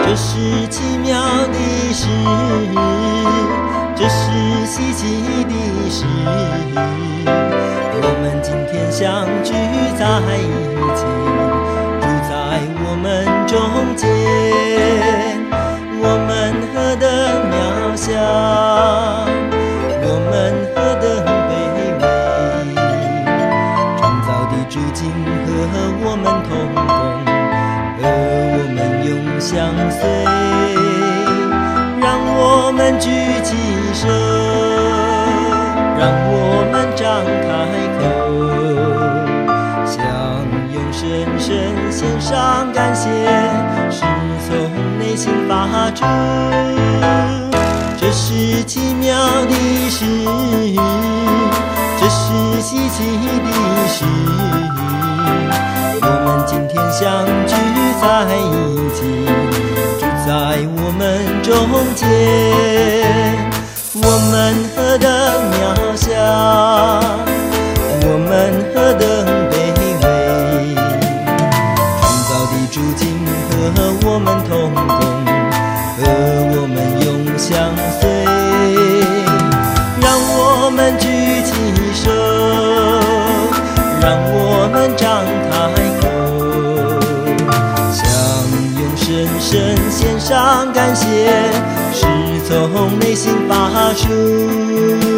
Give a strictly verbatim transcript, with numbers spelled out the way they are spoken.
这是奇妙的事，这是稀奇的事。我们今天相聚在一起，住在我们中间。我们何等渺小，我们何等卑微。创造的主今和我们同工，和我们永相随。让我们举起手，让我们张开口，向永生神献上感谢，是从内心发出。这是奇妙的事，这是稀奇的事。我们今天相聚在一起，住在我们中间。我们何等渺小，我们何等卑微。创造的主今和我们同工，和我们永相随。让我们举起手，让我们张开口，向永生神献上感谢，是从内心发出。